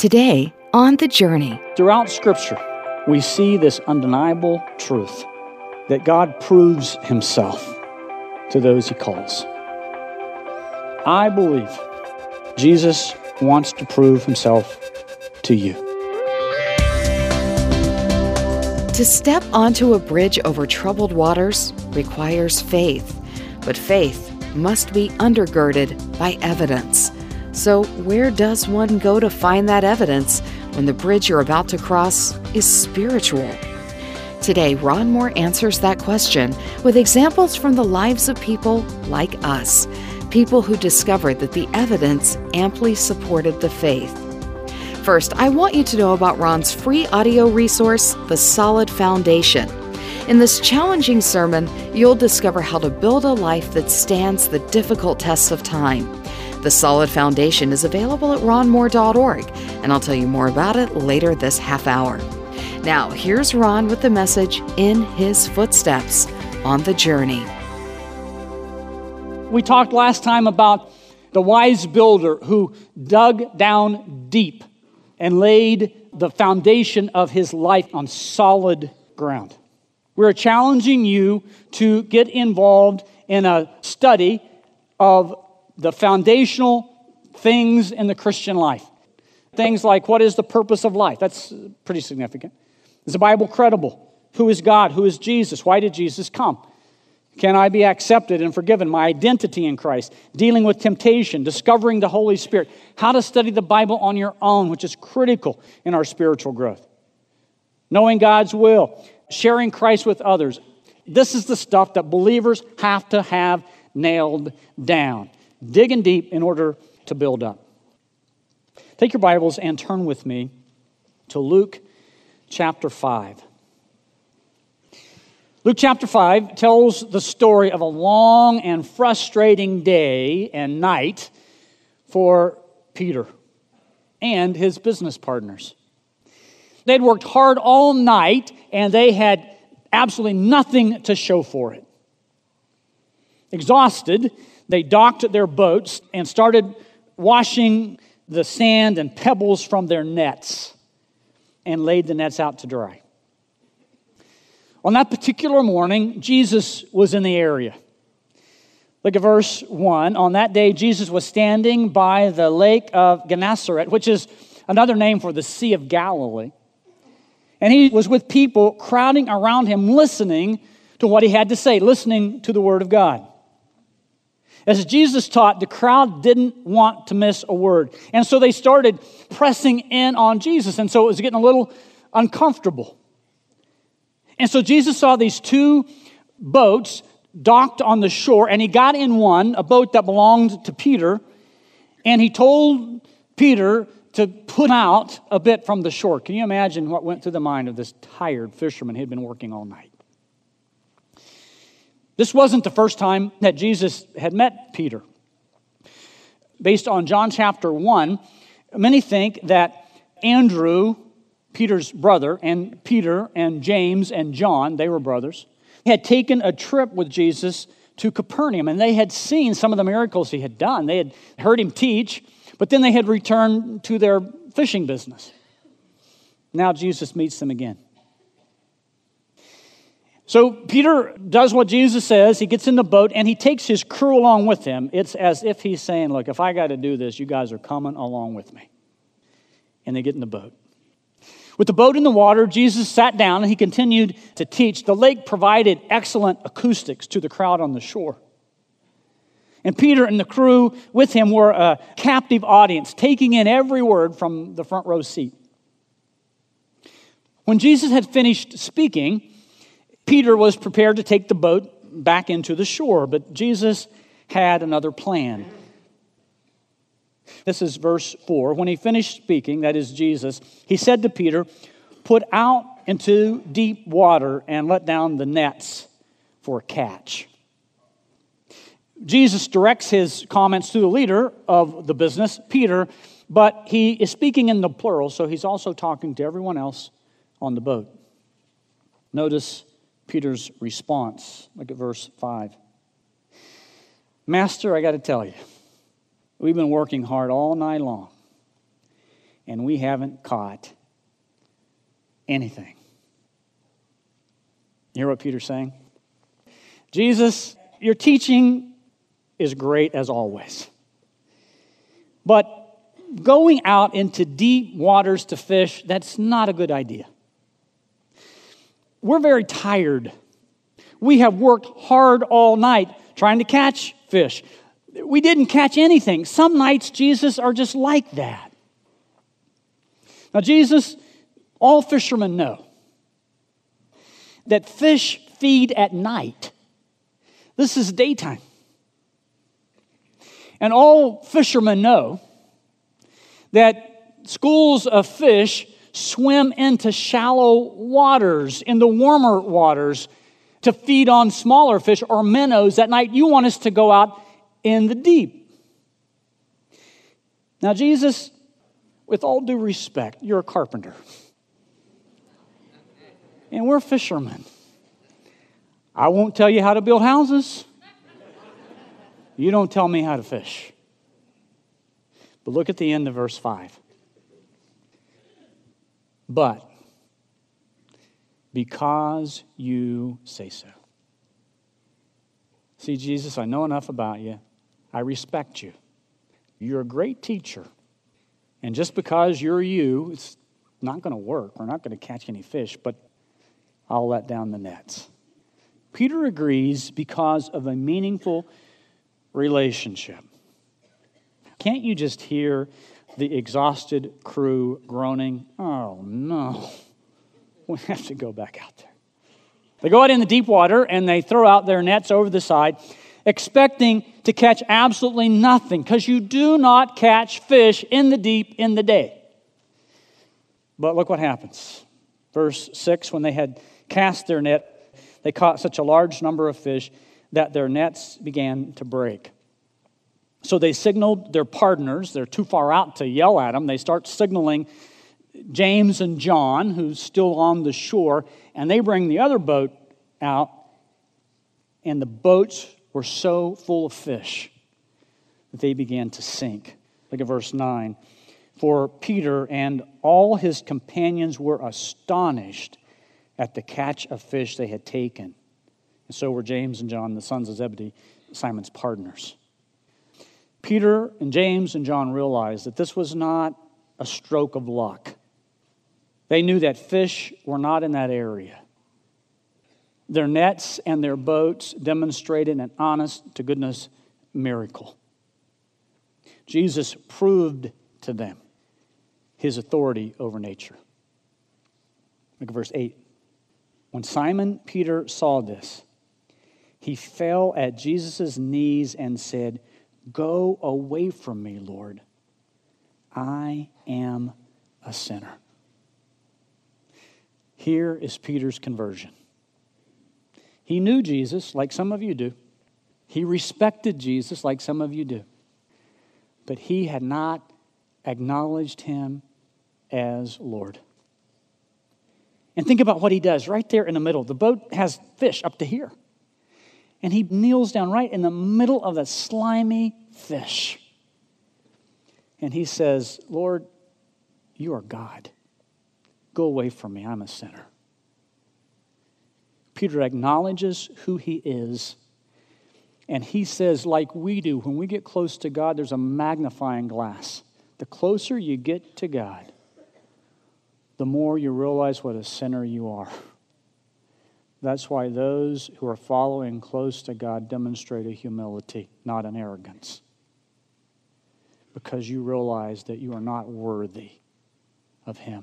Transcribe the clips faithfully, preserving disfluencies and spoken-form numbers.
Today, on The Journey. Throughout Scripture, we see this undeniable truth that God proves himself to those he calls. I believe Jesus wants to prove himself to you. To step onto a bridge over troubled waters requires faith, but faith must be undergirded by evidence. So where does one go to find that evidence when the bridge you're about to cross is spiritual? Today, Ron Moore answers that question with examples from the lives of people like us, people who discovered that the evidence amply supported the faith. First, I want you to know about Ron's free audio resource, The Solid Foundation. In this challenging sermon, you'll discover how to build a life that stands the difficult tests of time. The Solid Foundation is available at ron moore dot org, and I'll tell you more about it later this half hour. Now, here's Ron with the message In His Footsteps on The Journey. We talked last time about the wise builder who dug down deep and laid the foundation of his life on solid ground. We're challenging you to get involved in a study of the foundational things in the Christian life. Things like, what is the purpose of life? That's pretty significant. Is the Bible credible? Who is God? Who is Jesus? Why did Jesus come? Can I be accepted and forgiven? My identity in Christ. Dealing with temptation. Discovering the Holy Spirit. How to study the Bible on your own, which is critical in our spiritual growth. Knowing God's will. Sharing Christ with others. This is the stuff that believers have to have nailed down. Digging deep in order to build up. Take your Bibles and turn with me to Luke chapter five. Luke chapter five tells the story of a long and frustrating day and night for Peter and his business partners. They'd worked hard all night and they had absolutely nothing to show for it. Exhausted, they docked their boats and started washing the sand and pebbles from their nets and laid the nets out to dry. On that particular morning, Jesus was in the area. Look at verse one. On that day, Jesus was standing by the lake of Gennesaret, which is another name for the Sea of Galilee. And he was with people crowding around him, listening to what he had to say, listening to the Word of God. As Jesus taught, the crowd didn't want to miss a word. And so they started pressing in on Jesus. And so it was getting a little uncomfortable. And so Jesus saw these two boats docked on the shore. And he got in one, a boat that belonged to Peter. And he told Peter to put out a bit from the shore. Can you imagine what went through the mind of this tired fisherman? He'd been working all night. This wasn't the first time that Jesus had met Peter. Based on John chapter one, many think that Andrew, Peter's brother, and Peter and James and John, they were brothers, had taken a trip with Jesus to Capernaum, and they had seen some of the miracles he had done. They had heard him teach, but then they had returned to their fishing business. Now Jesus meets them again. So Peter does what Jesus says. He gets in the boat and he takes his crew along with him. It's as if he's saying, look, if I got to do this, you guys are coming along with me. And they get in the boat. With the boat in the water, Jesus sat down and he continued to teach. The lake provided excellent acoustics to the crowd on the shore. And Peter and the crew with him were a captive audience, taking in every word from the front row seat. When Jesus had finished speaking, Peter was prepared to take the boat back into the shore, but Jesus had another plan. This is verse four. When he finished speaking, that is Jesus, he said to Peter, "Put out into deep water and let down the nets for a catch." Jesus directs his comments to the leader of the business, Peter, but he is speaking in the plural, so he's also talking to everyone else on the boat. Notice Peter's response. Look at verse five. "Master, I got to tell you, we've been working hard all night long, and we haven't caught anything. You hear what Peter's saying? Jesus, your teaching is great as always. But going out into deep waters to fish, that's not a good idea. We're very tired. We have worked hard all night trying to catch fish. We didn't catch anything. Some nights, Jesus, are just like that. Now, Jesus, all fishermen know that fish feed at night. This is daytime. And all fishermen know that schools of fish swim into shallow waters, in the warmer waters, to feed on smaller fish or minnows at night. You want us to go out in the deep. Now, Jesus, with all due respect, you're a carpenter. And we're fishermen. I won't tell you how to build houses. You don't tell me how to fish. But look at the end of verse five. But because you say so. See, Jesus, I know enough about you. I respect you. You're a great teacher. And just because you're you, it's not going to work. We're not going to catch any fish, but I'll let down the nets. Peter agrees because of a meaningful relationship. Can't you just hear the exhausted crew groaning? Oh, no. We have to go back out there. They go out in the deep water and they throw out their nets over the side, expecting to catch absolutely nothing, because you do not catch fish in the deep in the day. But look what happens. Verse six, when they had cast their net, they caught such a large number of fish that their nets began to break. So they signaled their partners. They're too far out to yell at them. They start signaling James and John, who's still on the shore, and they bring the other boat out, and the boats were so full of fish that they began to sink. Look at verse nine. For Peter and all his companions were astonished at the catch of fish they had taken. And so were James and John, the sons of Zebedee, Simon's partners. Peter and James and John realized that this was not a stroke of luck. They knew that fish were not in that area. Their nets and their boats demonstrated an honest-to-goodness miracle. Jesus proved to them his authority over nature. Look at verse eight. When Simon Peter saw this, he fell at Jesus' knees and said, "Go away from me, Lord. I am a sinner." Here is Peter's conversion. He knew Jesus like some of you do. He respected Jesus like some of you do. But he had not acknowledged him as Lord. And think about what he does right there in the middle. The boat has fish up to here. And he kneels down right in the middle of that slimy fish. And he says, "Lord, you are God. Go away from me. I'm a sinner." Peter acknowledges who he is. And he says, like we do, when we get close to God, there's a magnifying glass. The closer you get to God, the more you realize what a sinner you are. That's why those who are following close to God demonstrate a humility, not an arrogance. Because you realize that you are not worthy of him.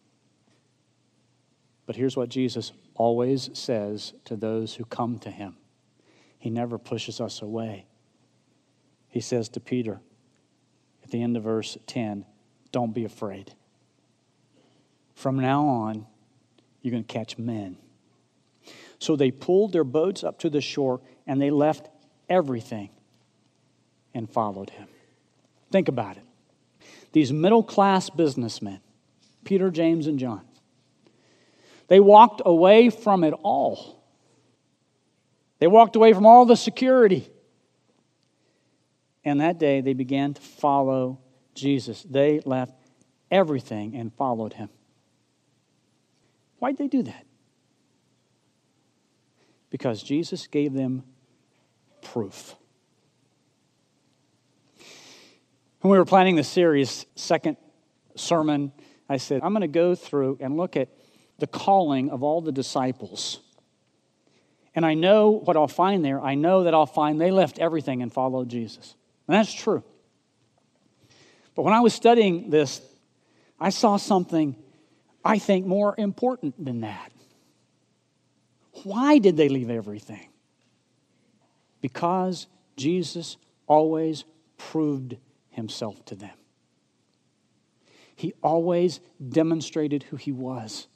But here's what Jesus always says to those who come to him. He never pushes us away. He says to Peter at the end of verse ten, "Don't be afraid. From now on, you're going to catch men." So they pulled their boats up to the shore and they left everything and followed him. Think about it. These middle-class businessmen, Peter, James, and John, they walked away from it all. They walked away from all the security. And that day they began to follow Jesus. They left everything and followed him. Why'd they do that? Because Jesus gave them proof. When we were planning the series, second sermon, I said, I'm going to go through and look at the calling of all the disciples. And I know what I'll find there. I know that I'll find they left everything and followed Jesus. And that's true. But when I was studying this, I saw something I think more important than that. Why did they leave everything? Because Jesus always proved himself to them. He always demonstrated who he was.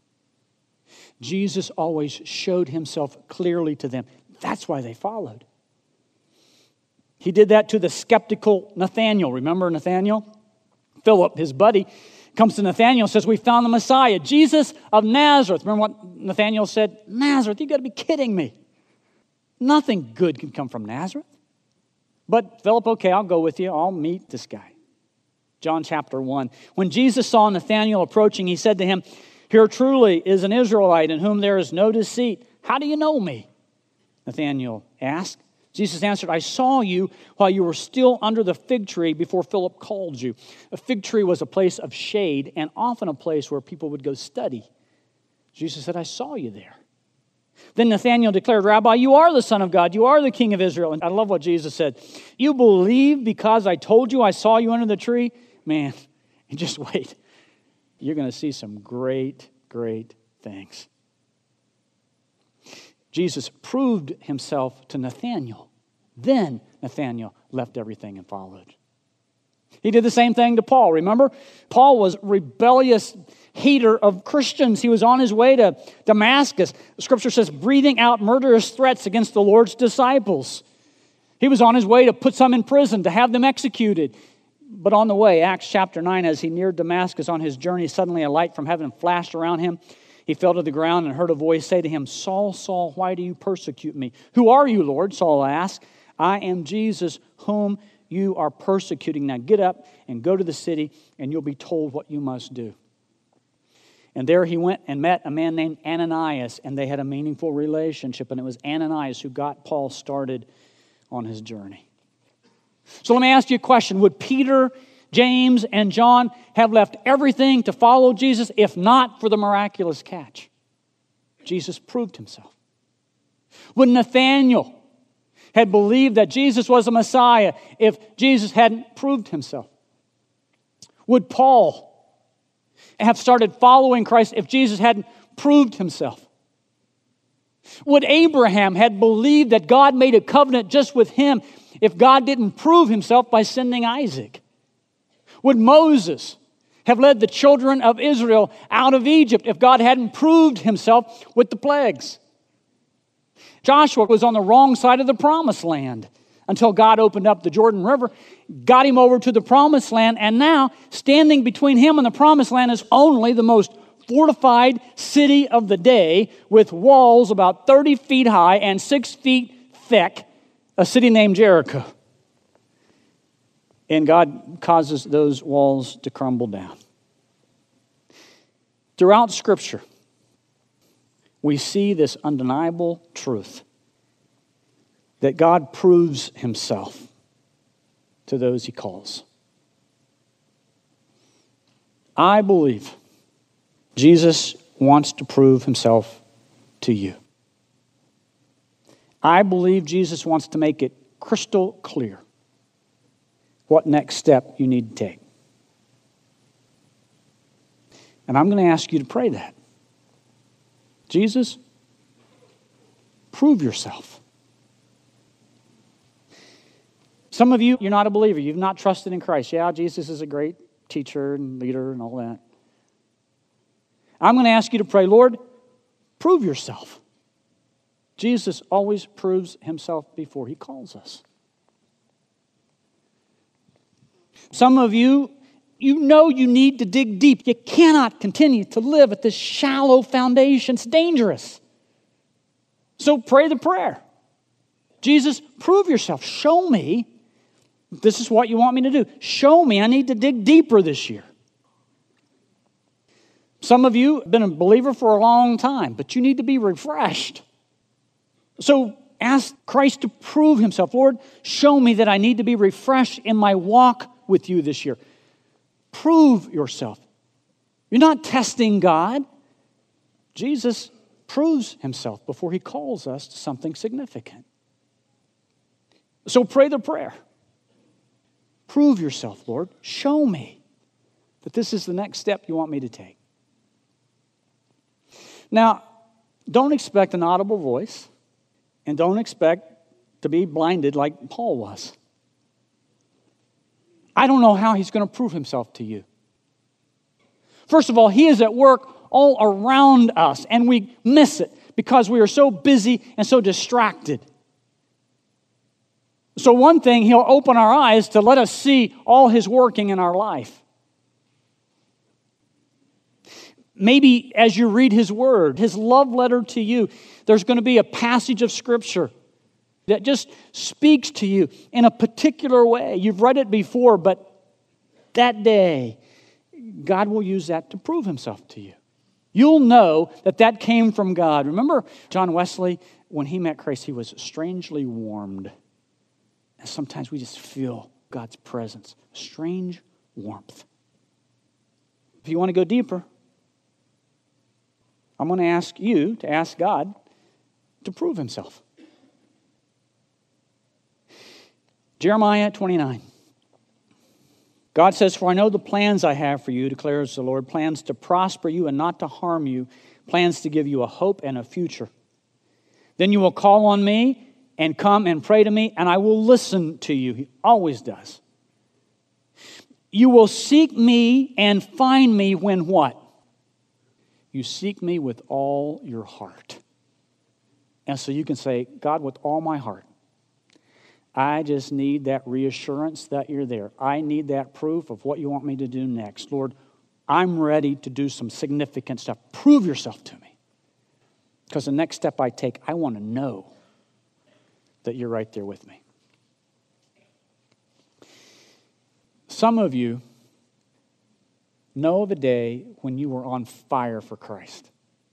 Jesus always showed himself clearly to them. That's why they followed. He did that to the skeptical Nathanael. Remember Nathanael? Philip, his buddy, comes to Nathanael and says, we found the Messiah, Jesus of Nazareth. Remember what Nathanael said? Nazareth, you've got to be kidding me. Nothing good can come from Nazareth. But Philip, okay, I'll go with you. I'll meet this guy. John chapter one. When Jesus saw Nathanael approaching, he said to him, here truly is an Israelite in whom there is no deceit. How do you know me? Nathanael asked. Jesus answered, I saw you while you were still under the fig tree before Philip called you. A fig tree was a place of shade and often a place where people would go study. Jesus said, I saw you there. Then Nathanael declared, Rabbi, you are the Son of God. You are the King of Israel. And I love what Jesus said. You believe because I told you I saw you under the tree? Man, just wait. You're going to see some great, great things. Jesus proved himself to Nathanael. Then Nathanael left everything and followed. He did the same thing to Paul. Remember? Paul was rebellious hater of Christians. He was on his way to Damascus. The scripture says, breathing out murderous threats against the Lord's disciples. He was on his way to put some in prison, to have them executed. But on the way, Acts chapter nine, as he neared Damascus on his journey, suddenly a light from heaven flashed around him. He fell to the ground and heard a voice say to him, Saul, Saul, why do you persecute me? Who are you, Lord? Saul asked. I am Jesus, whom you are persecuting. Now get up and go to the city, and you'll be told what you must do. And there he went and met a man named Ananias, and they had a meaningful relationship. And it was Ananias who got Paul started on his journey. So let me ask you a question. Would Peter, James, and John have left everything to follow Jesus if not for the miraculous catch? Jesus proved himself. Would Nathanael have believed that Jesus was the Messiah if Jesus hadn't proved himself? Would Paul have started following Christ if Jesus hadn't proved himself? Would Abraham have believed that God made a covenant just with him if God didn't prove himself by sending Isaac? Would Moses have led the children of Israel out of Egypt if God hadn't proved himself with the plagues? Joshua was on the wrong side of the promised land until God opened up the Jordan River, got him over to the promised land, and now standing between him and the promised land is only the most fortified city of the day with walls about thirty feet high and six feet thick, a city named Jericho. And God causes those walls to crumble down. Throughout Scripture, we see this undeniable truth that God proves himself to those he calls. I believe Jesus wants to prove himself to you. I believe Jesus wants to make it crystal clear what next step you need to take. And I'm going to ask you to pray that. Jesus, prove yourself. Some of you, you're not a believer. You've not trusted in Christ. Yeah, Jesus is a great teacher and leader and all that. I'm going to ask you to pray, Lord, prove yourself. Jesus always proves himself before he calls us. Some of you, you know you need to dig deep. You cannot continue to live at this shallow foundation. It's dangerous. So pray the prayer. Jesus, prove yourself. Show me this is what you want me to do. Show me I need to dig deeper this year. Some of you have been a believer for a long time, but you need to be refreshed. So ask Christ to prove himself. Lord, show me that I need to be refreshed in my walk with you this year. Prove yourself. You're not testing God. Jesus proves himself before he calls us to something significant. So pray the prayer. Prove yourself, Lord. Show me that this is the next step you want me to take. Now, don't expect an audible voice, and don't expect to be blinded like Paul was. I don't know how he's going to prove himself to you. First of all, he is at work all around us, and we miss it because we are so busy and so distracted. So one thing, he'll open our eyes to let us see all his working in our life. Maybe as you read his word, his love letter to you, there's going to be a passage of Scripture that just speaks to you in a particular way. You've read it before, but that day, God will use that to prove himself to you. You'll know that that came from God. Remember John Wesley, when he met Christ, he was strangely warmed. And sometimes we just feel God's presence, strange warmth. If you want to go deeper, I'm going to ask you to ask God to prove himself. Jeremiah twenty-nine. God says, "For I know the plans I have for you, declares the Lord, plans to prosper you and not to harm you, plans to give you a hope and a future. Then you will call on me and come and pray to me, and I will listen to you." He always does. "You will seek me and find me when" what? "You seek me with all your heart." And so you can say, "God, with all my heart, I just need that reassurance that you're there. I need that proof of what you want me to do next. Lord, I'm ready to do some significant stuff. Prove yourself to me. Because the next step I take, I want to know that you're right there with me." Some of you know of a day when you were on fire for Christ.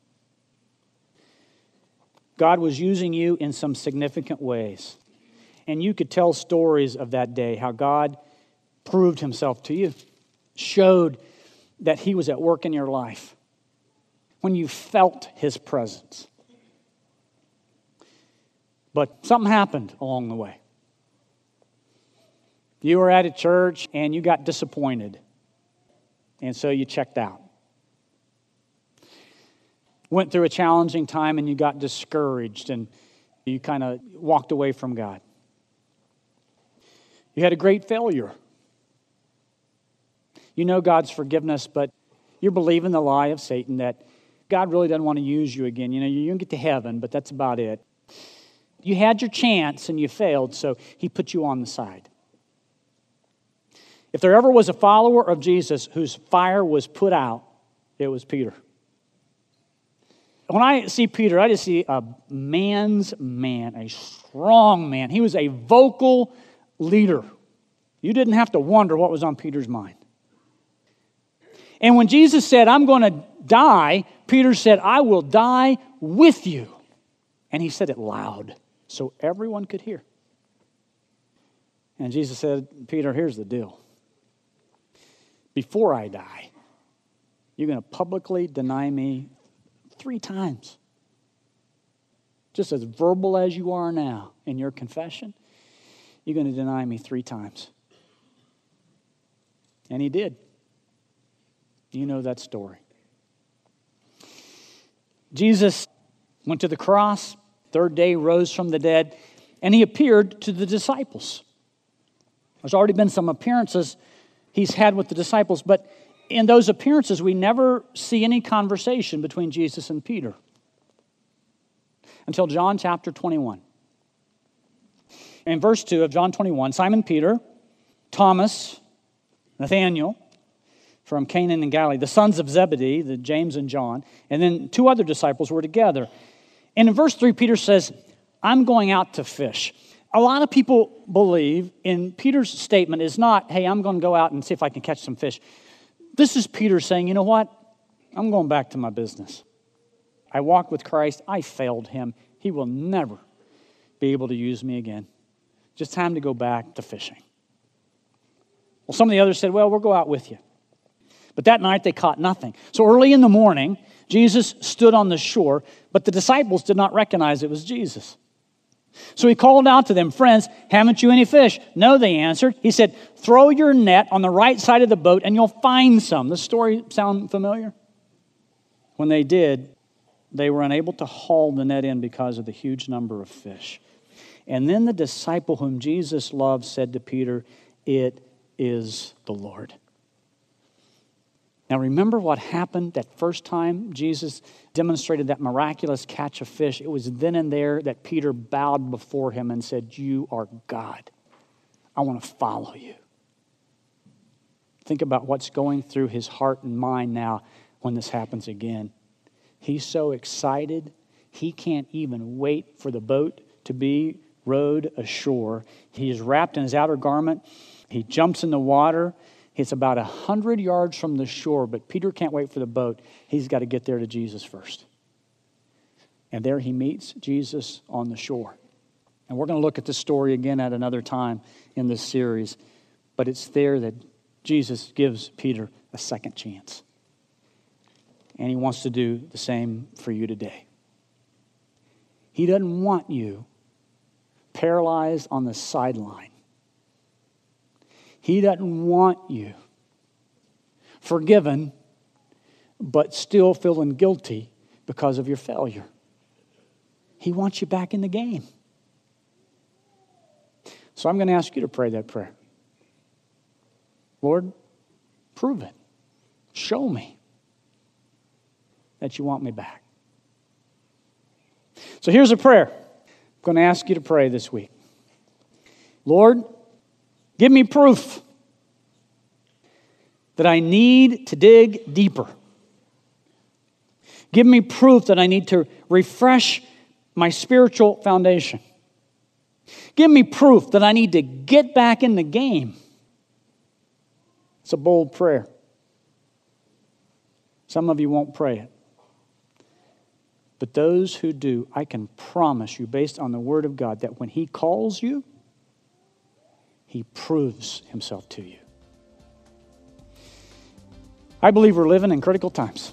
God was using you in some significant ways. And you could tell stories of that day, how God proved himself to you, showed that he was at work in your life, when you felt his presence. But something happened along the way. You were at a church and you got disappointed. And so you checked out. Went through a challenging time and you got discouraged and you kind of walked away from God. You had a great failure. You know God's forgiveness, but you're believing the lie of Satan that God really doesn't want to use you again. You know, you can get to heaven, but that's about it. You had your chance and you failed, so he put you on the side. If there ever was a follower of Jesus whose fire was put out, it was Peter. When I see Peter, I just see a man's man, a strong man. He was a vocal leader. You didn't have to wonder what was on Peter's mind. And when Jesus said, "I'm going to die," Peter said, "I will die with you." And he said it loud so everyone could hear. And Jesus said, "Peter, here's the deal. Before I die, you're going to publicly deny me three times. Just as verbal as you are now in your confession, you're going to deny me three times." And he did. You know that story. Jesus went to the cross, third day rose from the dead, and he appeared to the disciples. There's already been some appearances he's had with the disciples, but in those appearances, we never see any conversation between Jesus and Peter until John chapter twenty-one. In verse two of John twenty-one, Simon Peter, Thomas, Nathanael from Canaan and Galilee, the sons of Zebedee, the James and John, and then two other disciples were together. And in verse three, Peter says, "I'm going out to fish." A lot of people believe in Peter's statement is not, "Hey, I'm going to go out and see if I can catch some fish." This is Peter saying, "You know what? I'm going back to my business. I walked with Christ. I failed him. He will never be able to use me again. Just time to go back to fishing. Well, some of the others said, well, we'll go out with you. But that night they caught nothing. So early in the morning, Jesus stood on the shore, but the disciples did not recognize it was Jesus. So he called out to them, friends, haven't you any fish? No, they answered. He said, throw your net on the right side of the boat and you'll find some. Does the story sound familiar? When they did, they were unable to haul the net in because of the huge number of fish. And then the disciple whom Jesus loved said to Peter, it is the Lord. Now remember what happened that first time Jesus demonstrated that miraculous catch of fish. It was then and there that Peter bowed before him and said, you are God. I want to follow you. Think about what's going through his heart and mind now when this happens again. He's so excited, he can't even wait for the boat to be rowed ashore. He is wrapped in his outer garment. He jumps in the water. It's about a hundred yards from the shore, but Peter can't wait for the boat. He's got to get there to Jesus first. And there he meets Jesus on the shore. And we're going to look at this story again at another time in this series. But it's there that Jesus gives Peter a second chance. And he wants to do the same for you today. He doesn't want you paralyzed on the sideline. He doesn't want you forgiven, but still feeling guilty because of your failure. He wants you back in the game. So I'm going to ask you to pray that prayer. Lord, prove it. Show me that you want me back. So here's a prayer I'm going to ask you to pray this week. Lord, give me proof that I need to dig deeper. Give me proof that I need to refresh my spiritual foundation. Give me proof that I need to get back in the game. It's a bold prayer. Some of you won't pray it. But those who do, I can promise you, based on the Word of God, that when He calls you, He proves Himself to you. I believe we're living in critical times.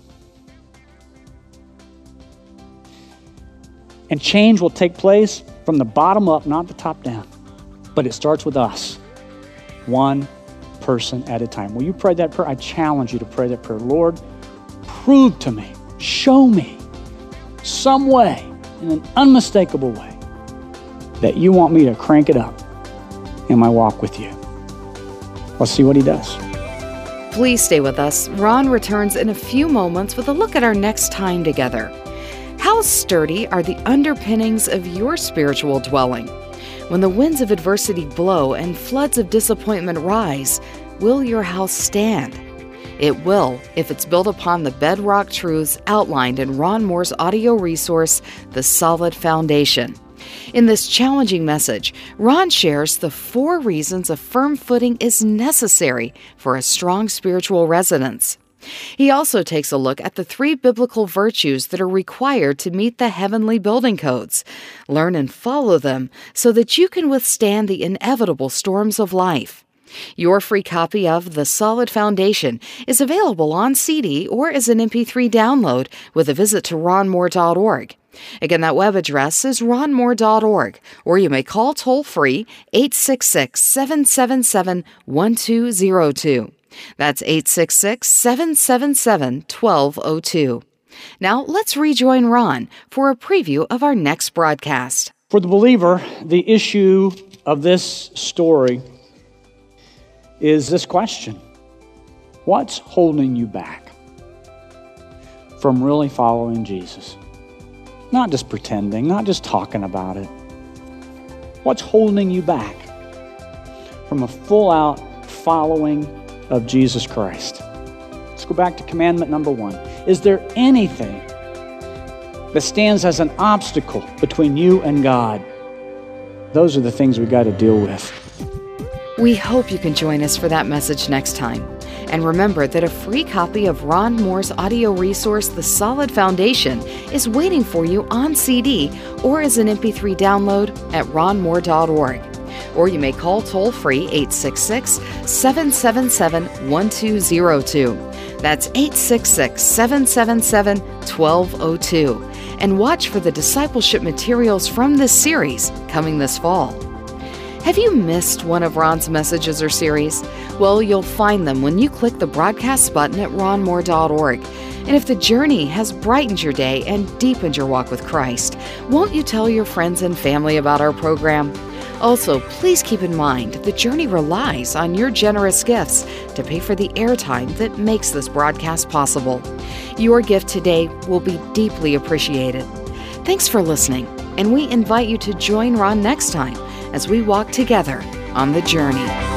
And change will take place from the bottom up, not the top down. But it starts with us, one person at a time. Will you pray that prayer? I challenge you to pray that prayer. Lord, prove to me, show me some way, in an unmistakable way, that you want me to crank it up in my walk with you. Let's see what He does. Please stay with us. Ron returns in a few moments with a look at our next time together. How sturdy are the underpinnings of your spiritual dwelling? When the winds of adversity blow and floods of disappointment rise, will your house stand? It will if it's built upon the bedrock truths outlined in Ron Moore's audio resource, The Solid Foundation. In this challenging message, Ron shares the four reasons a firm footing is necessary for a strong spiritual residence. He also takes a look at the three biblical virtues that are required to meet the heavenly building codes. Learn and follow them so that you can withstand the inevitable storms of life. Your free copy of The Solid Foundation is available on C D or as an M P three download with a visit to ron moore dot org. Again, that web address is ron moore dot org, or you may call toll-free eight six six, seven seven seven, one two zero two. That's eight six six, seven seven seven, one two zero two. Now, let's rejoin Ron for a preview of our next broadcast. For the believer, the issue of this story is this question: what's holding you back from really following Jesus? Not just pretending, not just talking about it. What's holding you back from a full-out following of Jesus Christ? Let's go back to commandment number one. Is there anything that stands as an obstacle between you and God? Those are the things we've got to deal with. We hope you can join us for that message next time. And remember that a free copy of Ron Moore's audio resource, The Solid Foundation, is waiting for you on C D or as an M P three download at ron moore dot org. Or you may call toll-free eight six six, seven seven seven, one two zero two. That's eight six six, seven seven seven, one two zero two. And watch for the discipleship materials from this series coming this fall. Have you missed one of Ron's messages or series? Well, you'll find them when you click the broadcast button at ron moore dot org. And if the journey has brightened your day and deepened your walk with Christ, won't you tell your friends and family about our program? Also, please keep in mind the journey relies on your generous gifts to pay for the airtime that makes this broadcast possible. Your gift today will be deeply appreciated. Thanks for listening, and we invite you to join Ron next time as we walk together on the journey.